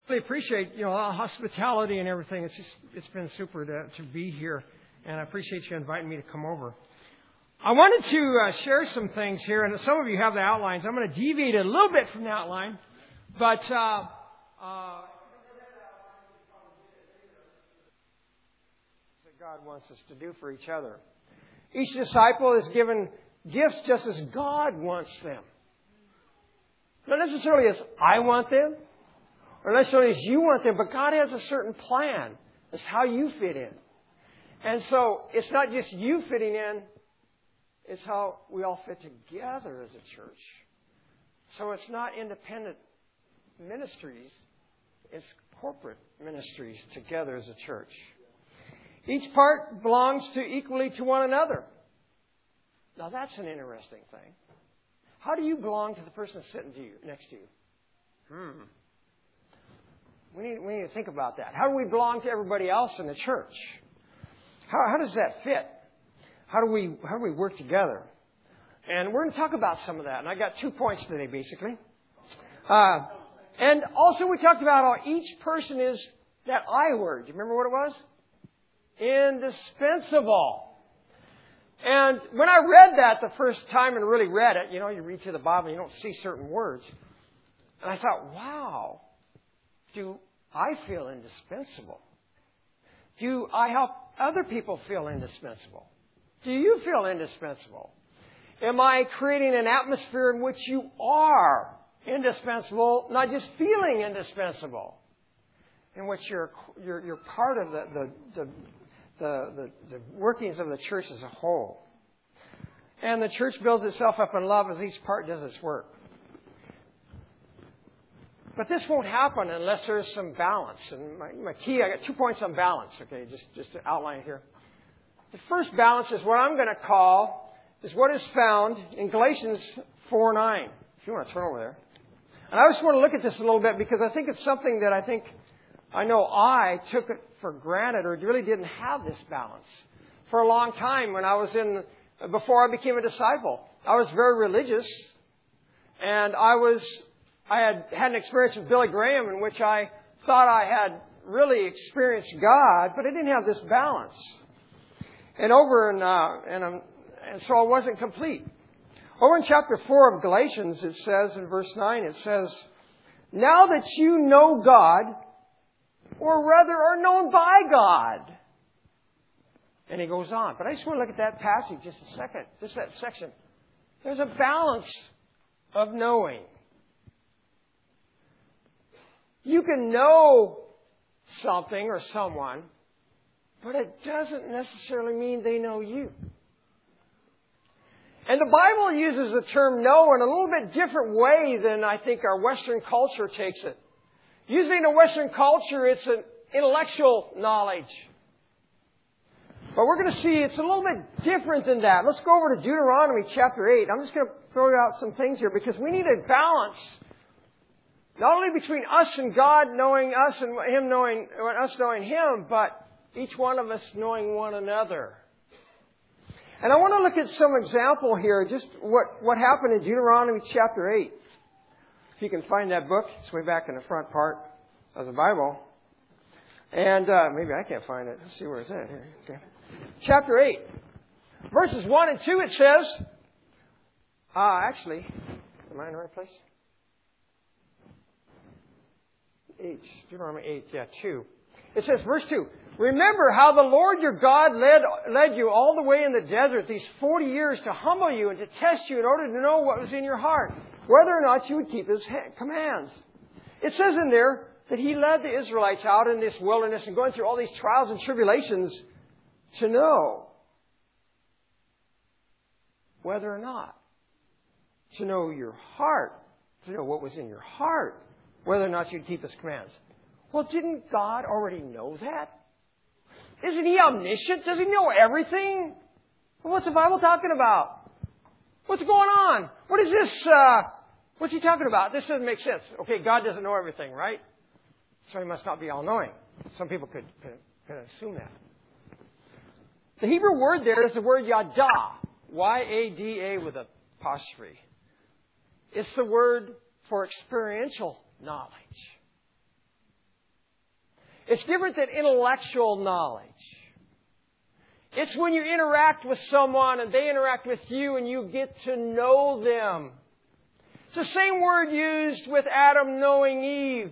really appreciate, hospitality and everything. It's been super to be here, and I appreciate you inviting me to come over. I wanted to share some things here, and some of you have the outlines. I'm going to deviate a little bit from the outline, but that God wants us to do for each other. Each disciple is given gifts just as God wants them. Not necessarily as I want them, or necessarily as you want them, but God has a certain plan. That's how you fit in. And so it's not just you fitting in, it's how we all fit together as a church. So it's not independent ministries, it's corporate ministries together as a church. Each part belongs equally to one another. Now that's an interesting thing. How do you belong to the person sitting next to you? We need to think about that. How do we belong to everybody else in the church? How does that fit? How do we work together? And we're going to talk about some of that. And I got 2 points today, basically. And also we talked about how each person is that I word. Do you remember what it was? Indispensable. And when I read that the first time and really read it, you read through the Bible and you don't see certain words. And I thought, wow, do I feel indispensable? Do I help other people feel indispensable? Do you feel indispensable? Am I creating an atmosphere in which you are indispensable, not just feeling indispensable, in which you're part of the workings of the church as a whole? And the church builds itself up in love as each part does its work. But this won't happen unless there's some balance. And my key, I got 2 points on balance, okay, just to outline here. The first balance is what I'm going to call, is what is found in Galatians 4:9. If you want to turn over there. And I just want to look at this a little bit because I think it's something that I know I took it for granted or really didn't have this balance. For a long time when before I became a disciple, I was very religious. And I had an experience with Billy Graham in which I thought I had really experienced God, but I didn't have this balance. And so I wasn't complete. Over in chapter 4 of Galatians, it says in verse 9, it says, now that you know God, or rather are known by God. And he goes on. But I just want to look at that passage just a second, just that section. There's a balance of knowing. You can know something or someone, but it doesn't necessarily mean they know you. And the Bible uses the term know in a little bit different way than I think our Western culture takes it. Usually in the Western culture, it's an intellectual knowledge. But we're going to see it's a little bit different than that. Let's go over to Deuteronomy chapter 8. I'm just going to throw out some things here because we need a balance. Not only between us and God knowing us and us knowing Him, but each one of us knowing one another. And I want to look at some example here, just what happened in Deuteronomy chapter 8. If you can find that book, it's way back in the front part of the Bible. And maybe I can't find it. Let's see where it's at here. Okay. Chapter 8. Verses 1 and 2, it says... actually, am I in the right place? Deuteronomy 8, 2. It says, verse 2, remember how the Lord your God led you all the way in the desert these 40 years to humble you and to test you in order to know what was in your heart, whether or not you would keep His commands. It says in there that He led the Israelites out in this wilderness and going through all these trials and tribulations to know whether or not, to know your heart, to know what was in your heart, whether or not you'd keep His commands. Well, didn't God already know that? Isn't He omniscient? Does He know everything? Well, what's the Bible talking about? What's going on? What is this? What's He talking about? This doesn't make sense. Okay, God doesn't know everything, right? So He must not be all-knowing. Some people could assume that. The Hebrew word there is the word yada. Y-A-D-A with an apostrophe. It's the word for experiential knowledge. It's different than intellectual knowledge. It's when you interact with someone and they interact with you and you get to know them. It's the same word used with Adam knowing Eve.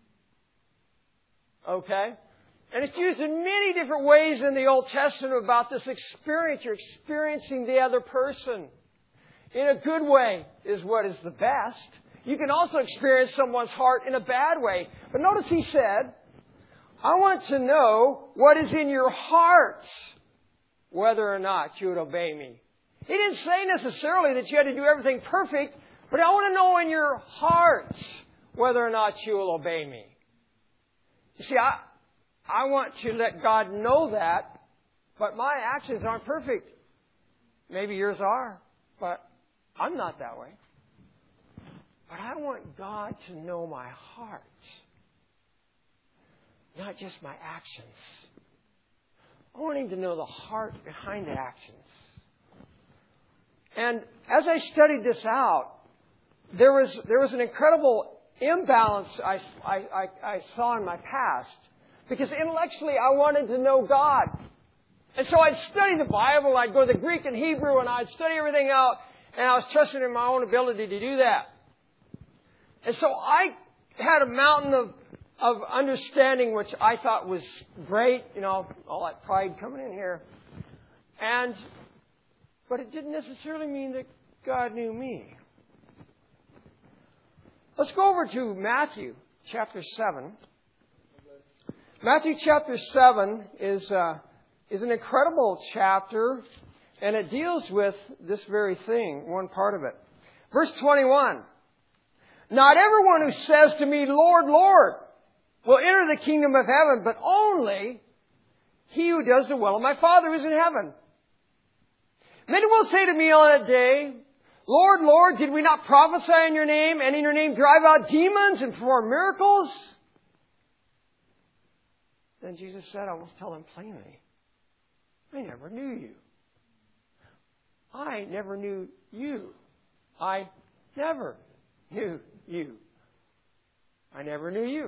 Okay? And it's used in many different ways in the Old Testament about this experience. You're experiencing the other person. In a good way is what is the best. You can also experience someone's heart in a bad way. But notice he said, I want to know what is in your hearts, whether or not you would obey me. He didn't say necessarily that you had to do everything perfect, but I want to know in your hearts whether or not you will obey me. You see, I want to let God know that, but my actions aren't perfect. Maybe yours are, but I'm not that way. But I want God to know my heart, not just my actions. I want Him to know the heart behind the actions. And as I studied this out, there was an incredible imbalance I saw in my past. Because intellectually I wanted to know God. And so I'd study the Bible, I'd go to the Greek and Hebrew, and I'd study everything out, and I was trusting in my own ability to do that. And so I had a mountain of understanding which I thought was great, all that pride coming in here. But it didn't necessarily mean that God knew me. Let's go over to Matthew chapter 7. Matthew chapter 7 is an incredible chapter, and it deals with this very thing, one part of it. Verse 21. Not everyone who says to me, Lord, Lord, will enter the kingdom of heaven, but only he who does the will of my Father who is in heaven. Many will say to me on that day, Lord, Lord, did we not prophesy in your name, and in your name drive out demons and perform miracles? Then Jesus said, I will tell them plainly, I never knew you. I never knew you. I never knew you. I never knew you.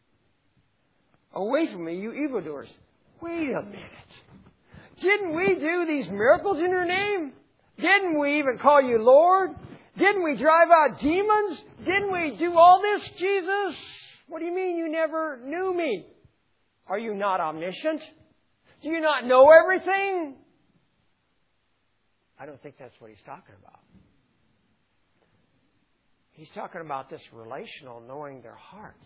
Away from me, you evildoers. Wait a minute. Didn't we do these miracles in your name? Didn't we even call you Lord? Didn't we drive out demons? Didn't we do all this, Jesus? What do you mean you never knew me? Are you not omniscient? Do you not know everything? I don't think that's what he's talking about. He's talking about this relational knowing their hearts.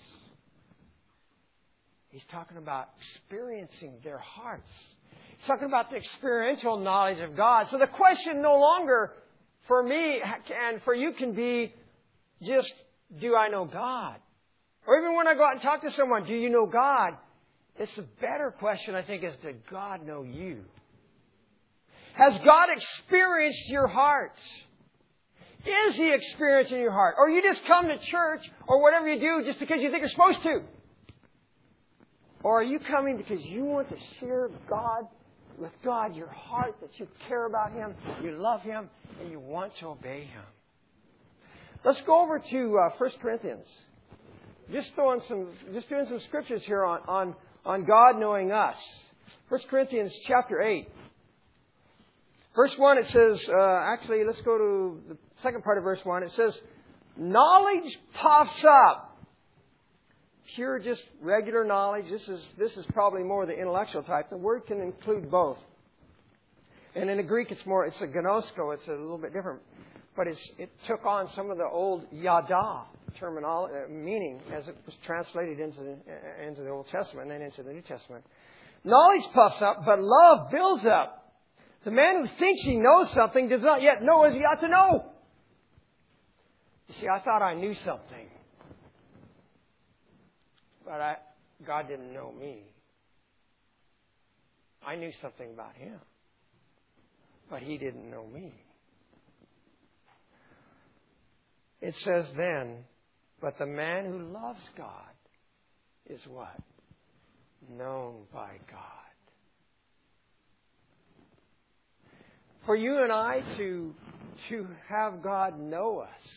He's talking about experiencing their hearts. He's talking about the experiential knowledge of God. So the question no longer for me and for you can be just, do I know God? Or even when I go out and talk to someone, do you know God? It's a better question, I think, is, does God know you? Has God experienced your heart? Is He experiencing your heart? Or you just come to church or whatever you do just because you think you're supposed to? Or are you coming because you want to share with God your heart, that you care about Him, you love Him, and you want to obey Him? Let's go over to 1 Corinthians. Just doing some scriptures here on God knowing us. 1 Corinthians chapter 8. Verse 1, it says, let's go to the second part of verse 1. It says, knowledge puffs up. Pure, just regular knowledge. This is probably more the intellectual type. The word can include both. And in the Greek, it's a gnosko. It's a little bit different. But it took on some of the old yada terminology, meaning as it was translated into the Old Testament and then into the New Testament. Knowledge puffs up, but love builds up. The man who thinks he knows something does not yet know as he ought to know. You see, I thought I knew something. But God didn't know me. I knew something about Him. But He didn't know me. It says then, but the man who loves God is what? Known by God. For you and I to have God know us,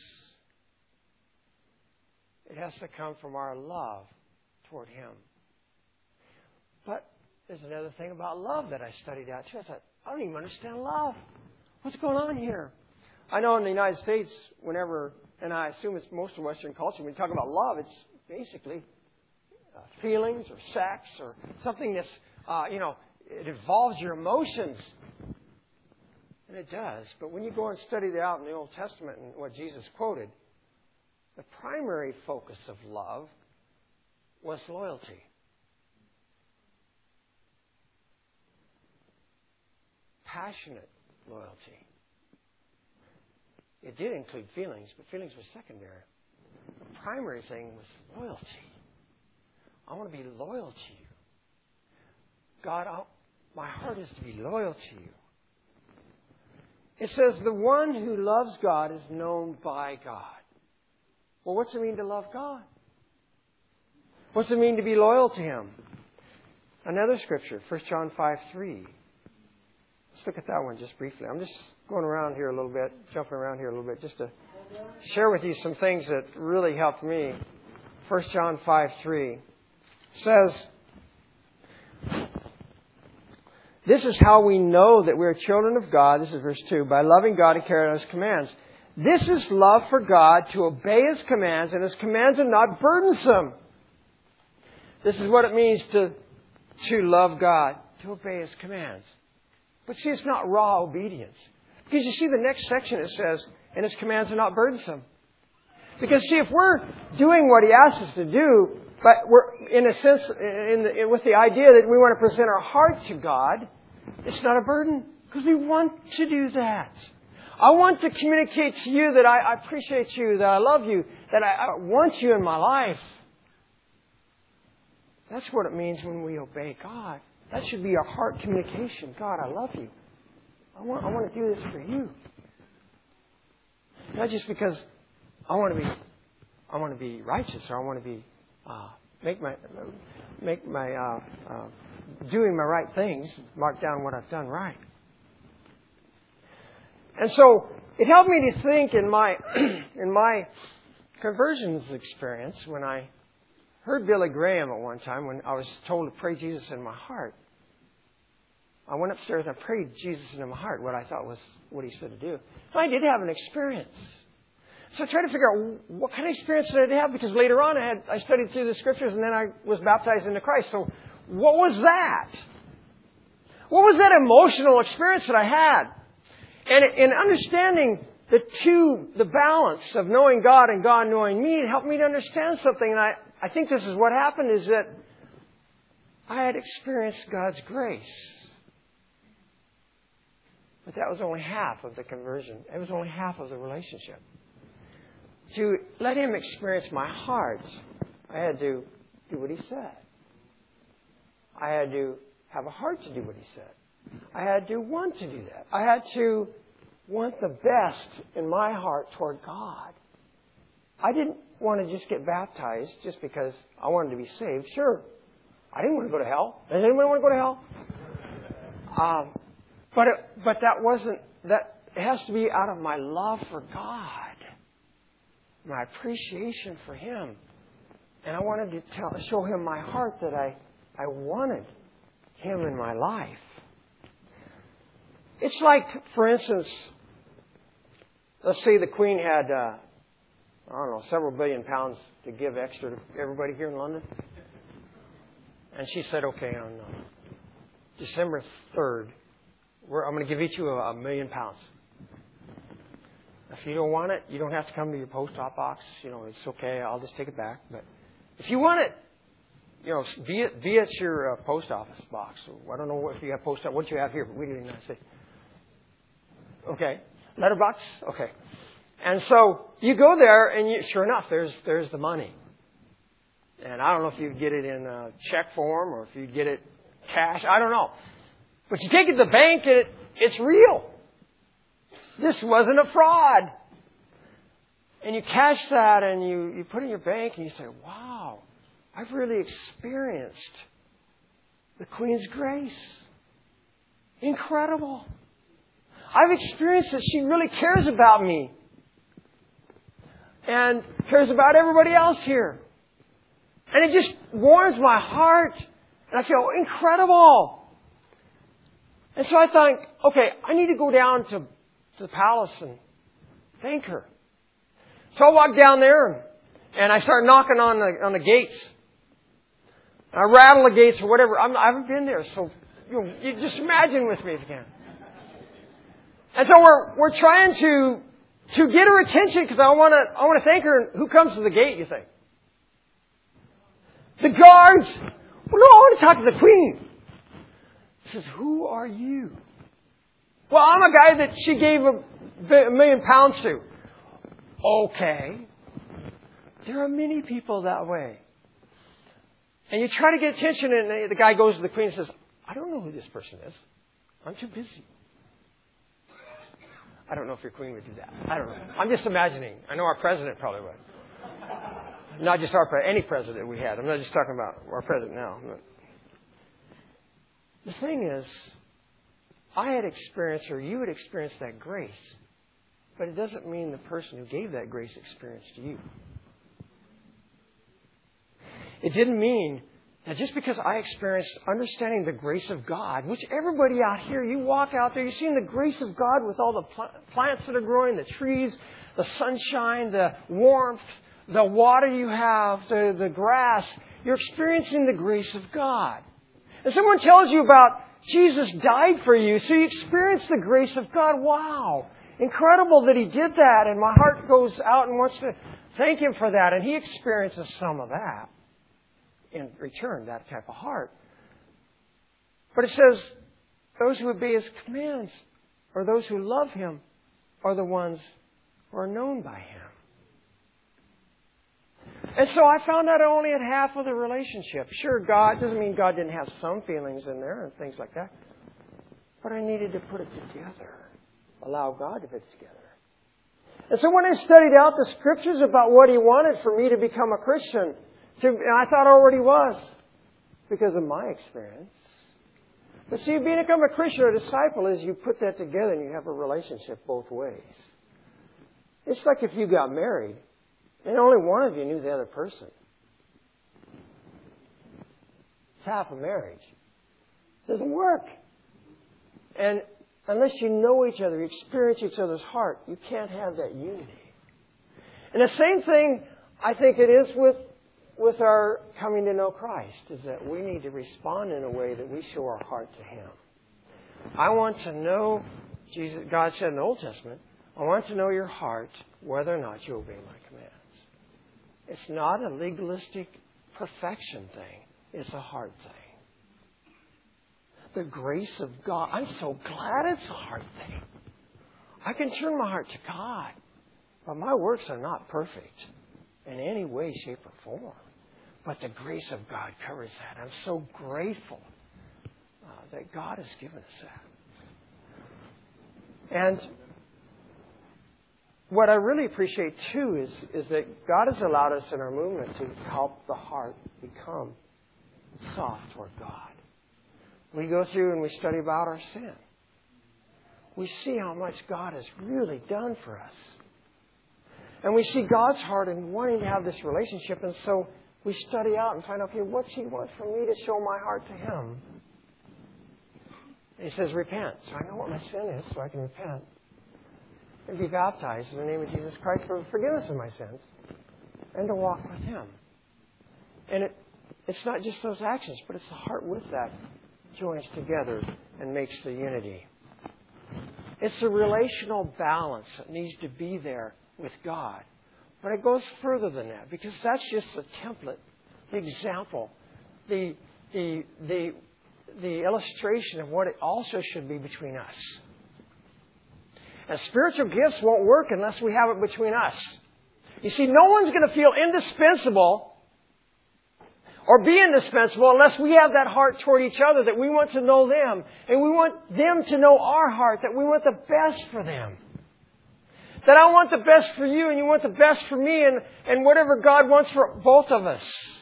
it has to come from our love toward Him. But there's another thing about love that I studied out too. I thought, I don't even understand love. What's going on here? I know in the United States, whenever, and I assume it's most of Western culture, when you talk about love, it's basically feelings or sex or something that's, it involves your emotions. And it does. But when you go and study that out in the Old Testament and what Jesus quoted, the primary focus of love was loyalty. Passionate loyalty. It did include feelings, but feelings were secondary. The primary thing was loyalty. I want to be loyal to you. God, my heart is to be loyal to you. It says, the one who loves God is known by God. Well, what's it mean to love God? What's it mean to be loyal to Him? Another scripture, 1 John 5:3. Let's look at that one just briefly. I'm just going around here a little bit, jumping around here a little bit, just to share with you some things that really helped me. 1 John 5:3 says, this is how we know that we are children of God. This is verse 2. By loving God and carrying out His commands. This is love for God, to obey His commands, and His commands are not burdensome. This is what it means to love God, to obey His commands. But see, it's not raw obedience. Because you see the next section, it says, and His commands are not burdensome. Because see, if we're doing what He asks us to do, but we're, in a sense, with the idea that we want to present our heart to God, it's not a burden. Because we want to do that. I want to communicate to you that I appreciate you, that I love you, that I want you in my life. That's what it means when we obey God. That should be our heart communication. God, I love you. I want to do this for you. Not just because I want to be righteous, or I want to be make my doing my right things, mark down what I've done right. And so it helped me to think in my conversions experience when I heard Billy Graham at one time when I was told to pray Jesus in my heart. I went upstairs and I prayed Jesus into my heart, what I thought was what he said to do. And I did have an experience. So I tried to figure out what kind of experience did I have, because later on I studied through the Scriptures and then I was baptized into Christ. So what was that? What was that emotional experience that I had? And in understanding the balance of knowing God and God knowing me, it helped me to understand something. And I think this is what happened, is that I had experienced God's grace. But that was only half of the conversion. It was only half of the relationship. To let Him experience my heart, I had to do what He said. I had to have a heart to do what He said. I had to want to do that. I had to want the best in my heart toward God. I didn't want to just get baptized just because I wanted to be saved. Sure, I didn't want to go to hell. Does anyone want to go to hell? But that wasn't, that it has to be out of my love for God, my appreciation for Him. And I wanted to show Him my heart that I wanted Him in my life. It's like, for instance, let's say the Queen had, several billion pounds to give extra to everybody here in London. And she said, okay, on December 3rd, I'm going to give each of you £1 million. If you don't want it, you don't have to come to your post op box. It's okay. I'll just take it back. But if you want it, be at your post office box. I don't know if you have post office. What do you have here? But we do in the United States. Okay. Letterbox? Okay. And so you go there, and sure enough, there's the money. And I don't know if you get it in a check form or if you get it cash. I don't know. But you take it to the bank, and it's real. This wasn't a fraud. And you cash that, and you put it in your bank, and you say, wow, I've really experienced the Queen's grace. Incredible. I've experienced that she really cares about me. And cares about everybody else here. And it just warms my heart. And I feel incredible. And so I thought, okay, I need to go down to the palace and thank her. So I walk down there and I start knocking on the gates. I rattle the gates or whatever. I haven't been there, so you just imagine with me if you can. And so we're trying to get her attention because I want to thank her. And who comes to the gate, you think? The guards. Well, no, I want to talk to the queen. He says, who are you? Well, I'm a guy that she gave £1 million to. Okay. There are many people that way. And you try to get attention, and the guy goes to the queen and says, I don't know who this person is. I'm too busy. I don't know if your queen would do that. I don't know. I'm just imagining. I know our president probably would. Not just our president, any president we had. I'm not just talking about our president now. The thing is, I had experienced, or you had experienced that grace, but it doesn't mean the person who gave that grace experienced you. It didn't mean that just because I experienced understanding the grace of God, which everybody out here, you walk out there, you've seen the grace of God with all the plants that are growing, the trees, the sunshine, the warmth, the water you have, the grass. You're experiencing the grace of God. And someone tells you about Jesus died for you, so you experience the grace of God. Wow, incredible that He did that. And my heart goes out and wants to thank Him for that. And He experiences some of that. In return, that type of heart. But it says, those who obey His commands, or those who love Him, are the ones who are known by Him. And so I found out I only had half of the relationship. Sure, God doesn't mean God didn't have some feelings in there and things like that. But I needed to put it together. Allow God to put it together. And so when I studied out the Scriptures about what He wanted for me to become a Christian, and I thought I already was, because of my experience. But see, become a Christian or a disciple is you put that together and you have a relationship both ways. It's like if you got married and only one of you knew the other person. It's half a marriage. It doesn't work. And unless you know each other, you experience each other's heart, you can't have that unity. And the same thing I think it is with our coming to know Christ, is that we need to respond in a way that we show our heart to Him. I want to know, Jesus. God said in the Old Testament, I want to know your heart, whether or not you obey my commands. It's not a legalistic perfection thing. It's a heart thing. The grace of God. I'm so glad it's a heart thing. I can turn my heart to God, but my works are not perfect in any way, shape, or form. But the grace of God covers that. I'm so grateful that God has given us that. And what I really appreciate, too, is that God has allowed us in our movement to help the heart become soft toward God. We go through and we study about our sin. We see how much God has really done for us. And we see God's heart in wanting to have this relationship. And so we study out and find out, okay, what's He want from me to show my heart to Him? And He says, repent. So I know what my sin is, so I can repent. And be baptized in the name of Jesus Christ for forgiveness of my sins. And to walk with Him. And it's not just those actions, but it's the heart with that joins together and makes the unity. It's a relational balance that needs to be there with God. But it goes further than that, because that's just the template, the example, the illustration of what it also should be between us. And spiritual gifts won't work unless we have it between us. You see, no one's going to feel indispensable or be indispensable unless we have that heart toward each other, that we want to know them, and we want them to know our heart, that we want the best for them. That I want the best for you and you want the best for me, and whatever God wants for both of us.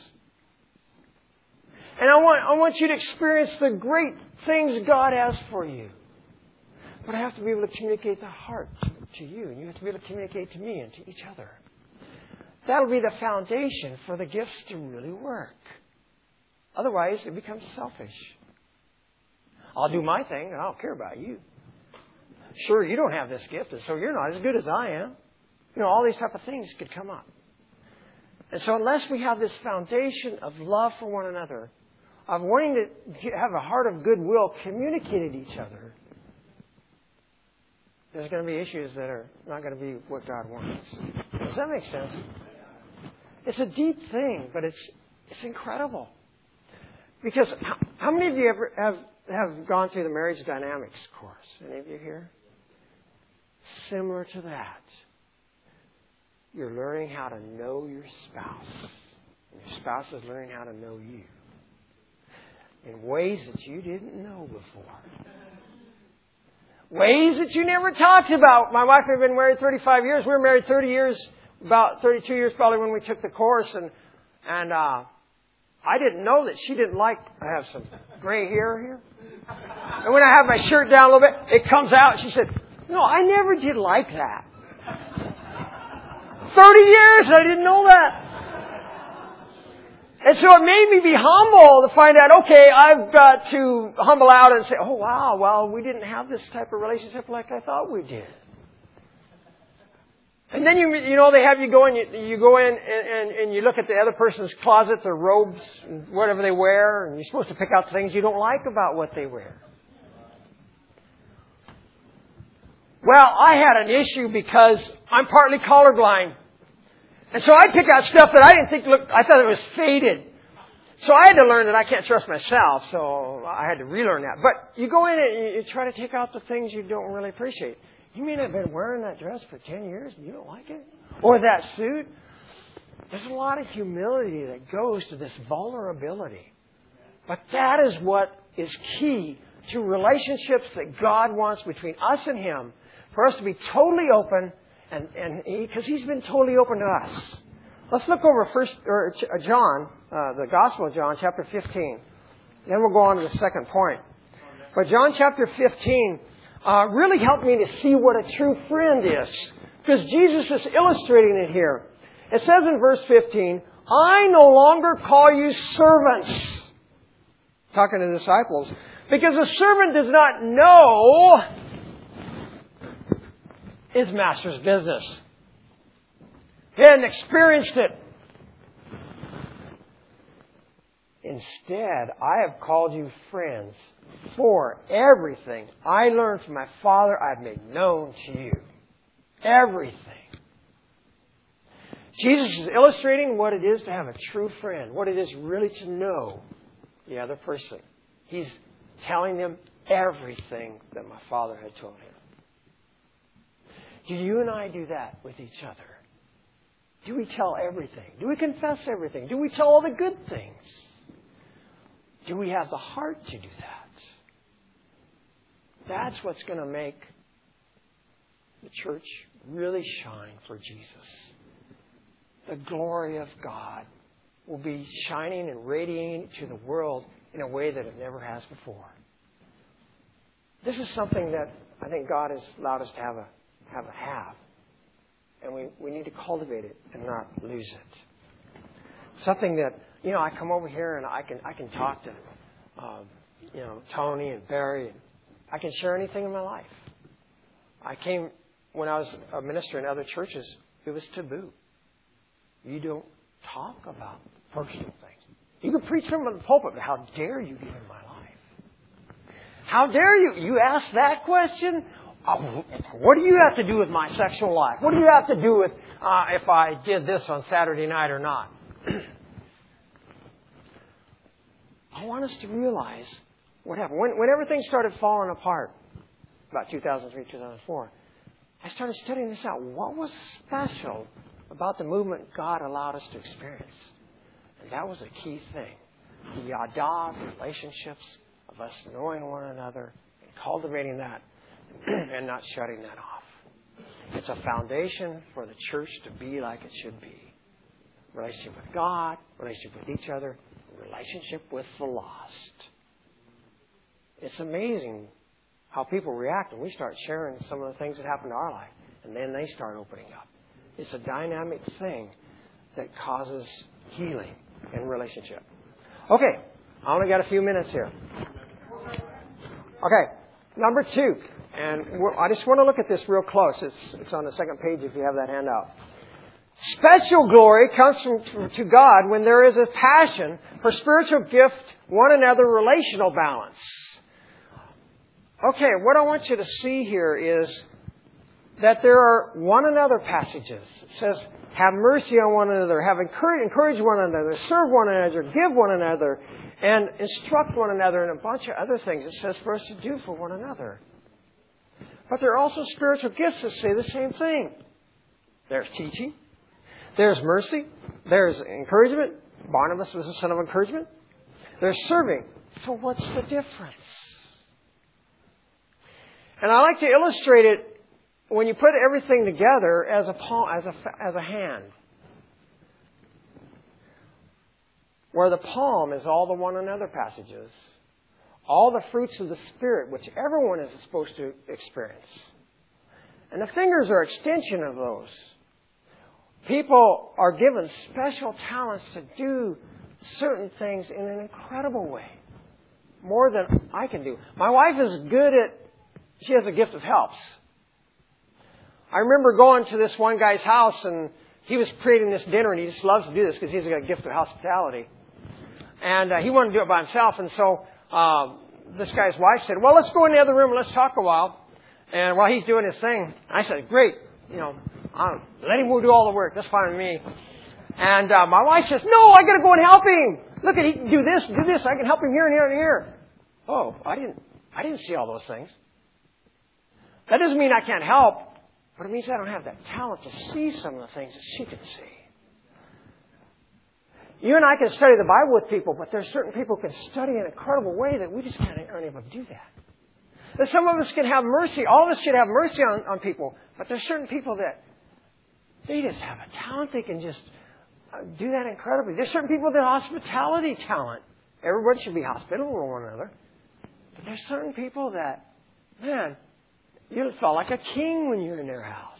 And I want you to experience the great things God has for you. But I have to be able to communicate the heart to you, and you have to be able to communicate to me and to each other. That'll be the foundation for the gifts to really work. Otherwise, it becomes selfish. I'll do my thing, and I don't care about you. Sure, you don't have this gift, and so you're not as good as I am. All these type of things could come up. And so unless we have this foundation of love for one another, of wanting to have a heart of goodwill communicated to each other, there's going to be issues that are not going to be what God wants. Does that make sense? It's a deep thing, but it's incredible. Because how many of you ever have gone through the marriage dynamics course? Any of you here? Similar to that. You're learning how to know your spouse. And your spouse is learning how to know you in ways that you didn't know before. Ways that you never talked about. My wife and I have been married 35 years. We were married 30 years, about 32 years probably when we took the course. And I didn't know that she didn't like, I have some gray hair here. And when I have my shirt down a little bit, it comes out. She said, no, I never did like that. 30 years, I didn't know that. And so it made me be humble to find out, okay, I've got to humble out and say, oh, wow, well, we didn't have this type of relationship like I thought we did. And then, they have you go in, you go in and you look at the other person's closet, their robes, and whatever they wear, and you're supposed to pick out the things you don't like about what they wear. Well, I had an issue because I'm partly colorblind. And so I'd pick out stuff that I didn't think I thought it was faded. So I had to learn that I can't trust myself, so I had to relearn that. But you go in and you try to take out the things you don't really appreciate. You may not have been wearing that dress for 10 years and you don't like it. Or that suit. There's a lot of humility that goes to this vulnerability. But that is what is key to relationships that God wants between us and Him. For us to be totally open, and because He's been totally open to us. Let's look over John, the Gospel of John, chapter 15. Then we'll go on to the second point. But John chapter 15 really helped me to see what a true friend is. Because Jesus is illustrating it here. It says in verse 15, I no longer call you servants. Talking to the disciples. Because a servant does not know his master's business. He hadn't experienced it. Instead, I have called you friends, for everything I learned from my Father I have made known to you. Everything. Jesus is illustrating what it is to have a true friend, what it is really to know the other person. He's telling them everything that my Father had told him. Do you and I do that with each other? Do we tell everything? Do we confess everything? Do we tell all the good things? Do we have the heart to do that? That's what's going to make the church really shine for Jesus. The glory of God will be shining and radiating to the world in a way that it never has before. This is something that I think God has allowed us to have. And we need to cultivate it and not lose it. Something that, I come over here and I can talk to, Tony and Barry. And I can share anything in my life. When I was a minister in other churches, it was taboo. You don't talk about personal things. You can preach from the pulpit, but how dare you get in my life? How dare you? You ask that question? What do you have to do with my sexual life? What do you have to do with if I did this on Saturday night or not? I want us to realize what happened. When everything started falling apart, about 2003, 2004, I started studying this out. What was special about the movement God allowed us to experience? And that was a key thing. The yada relationships of us knowing one another and cultivating that and not shutting that off. It's a foundation for the church to be like it should be. Relationship with God, relationship with each other, relationship with the lost. It's amazing how people react when we start sharing some of the things that happen to our life. And then they start opening up. It's a dynamic thing that causes healing in relationship. Okay, I only got a few minutes here. Okay, number 2. And I just want to look at this real close. It's on the second page if you have that handout. Special glory comes to God when there is a passion for spiritual gift, one another, relational balance. Okay, what I want you to see here is that there are one another passages. It says, have mercy on one another, encourage one another, serve one another, give one another, and instruct one another, and a bunch of other things it says for us to do for one another. But there are also spiritual gifts that say the same thing. There's teaching. There's mercy. There's encouragement. Barnabas was a son of encouragement. There's serving. So what's the difference? And I like to illustrate it when you put everything together as a hand. Where the palm is all the one another passages. All the fruits of the Spirit, which everyone is supposed to experience. And the fingers are extension of those. People are given special talents to do certain things in an incredible way. More than I can do. My wife is good she has a gift of helps. I remember going to this one guy's house and he was creating this dinner and he just loves to do this because he's got a gift of hospitality. And he wanted to do it by himself. And so this guy's wife said, well, let's go in the other room and let's talk a while. And while he's doing his thing, I said, great, let him do all the work. That's fine with me. And my wife says, no, I got to go and help him. Look, he can do this. I can help him here and here and here. Oh, I didn't see all those things. That doesn't mean I can't help, but it means I don't have that talent to see some of the things that she can see. You and I can study the Bible with people, but there's certain people who can study in an incredible way that we just aren't able to do that. And some of us can have mercy. All of us should have mercy on people, but there's certain people that they just have a talent. They can just do that incredibly. There's certain people that have hospitality talent. Everyone should be hospitable to one another. But there's certain people that, man, you feel like a king when you're in their house.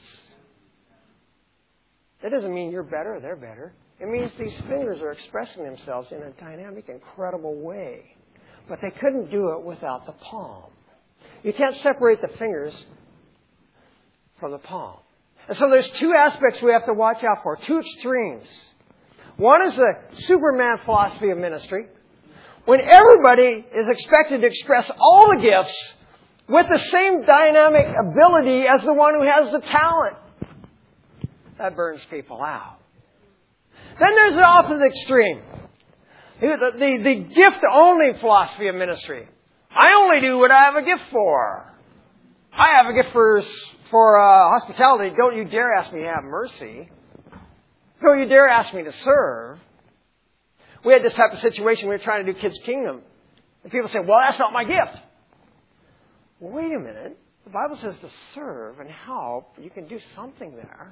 That doesn't mean you're better or they're better. It means these fingers are expressing themselves in a dynamic, incredible way. But they couldn't do it without the palm. You can't separate the fingers from the palm. And so there's two aspects we have to watch out for, two extremes. One is the Superman philosophy of ministry, when everybody is expected to express all the gifts with the same dynamic ability as the one who has the talent. That burns people out. Then there's the opposite extreme. The gift-only philosophy of ministry. I only do what I have a gift for. I have a gift for hospitality. Don't you dare ask me to have mercy. Don't you dare ask me to serve. We had this type of situation. We were trying to do Kids Kingdom. And people say, well, that's not my gift. Well, wait a minute. The Bible says to serve and help. You can do something there.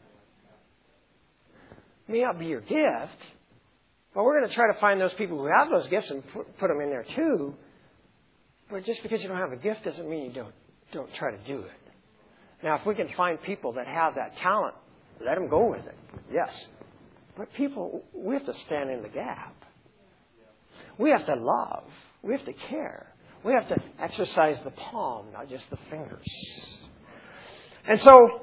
It may not be your gift, but we're going to try to find those people who have those gifts and put them in there too. But just because you don't have a gift doesn't mean you don't try to do it. Now, if we can find people that have that talent, let them go with it. Yes. But we have to stand in the gap. We have to love. We have to care. We have to exercise the palm, not just the fingers. And so,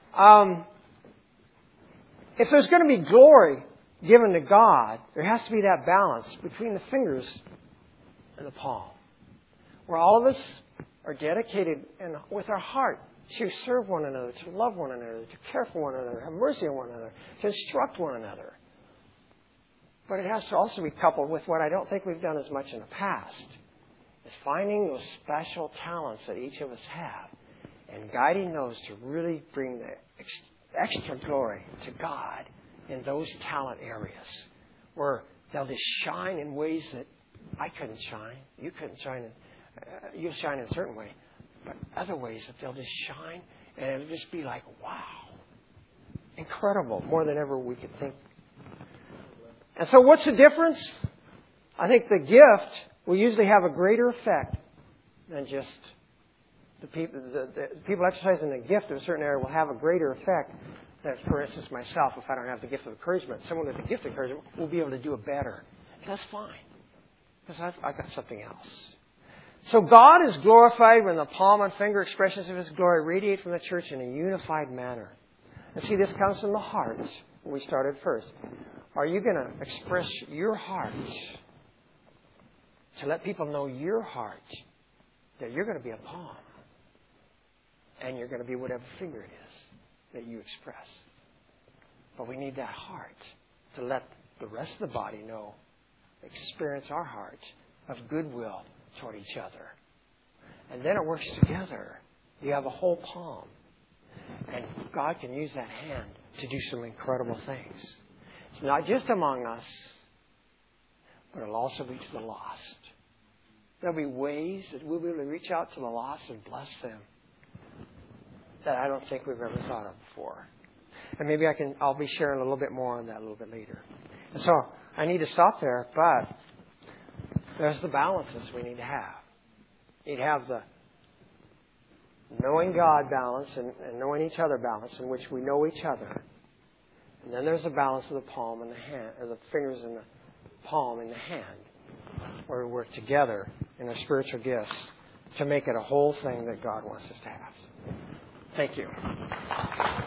if there's going to be glory given to God, there has to be that balance between the fingers and the palm. Where all of us are dedicated and with our heart to serve one another, to love one another, to care for one another, have mercy on one another, to instruct one another. But it has to also be coupled with what I don't think we've done as much in the past, is finding those special talents that each of us have and guiding those to really bring the extra glory to God in those talent areas where they'll just shine in ways that I couldn't shine. You couldn't shine. You'll shine in a certain way. But other ways that they'll just shine and it'll just be like, wow. Incredible. More than ever we could think. And so what's the difference? I think the gift will usually have a greater effect than just the people exercising the gift of a certain area will have a greater effect than, for instance, myself, if I don't have the gift of encouragement. Someone with the gift of encouragement will be able to do it better. And that's fine. Because I've got something else. So God is glorified when the palm and finger expressions of His glory radiate from the church in a unified manner. And see, this comes from the heart. We started first. Are you going to express your heart to let people know your heart, that you're going to be a palm and you're going to be whatever finger it is that you express? But we need that heart to let the rest of the body know, experience our heart of goodwill toward each other. And then it works together. You have a whole palm. And God can use that hand to do some incredible things. It's not just among us, but it'll also be to the lost. There'll be ways that we'll be able to reach out to the lost and bless them that I don't think we've ever thought of before. And maybe I'll be sharing a little bit more on that a little bit later. And so I need to stop there, but there's the balances we need to have. You need to have the knowing God balance and knowing each other balance, in which we know each other. And then there's the balance of the palm and the hand, or the fingers and the palm and the hand, where we work together in our spiritual gifts to make it a whole thing that God wants us to have. Thank you.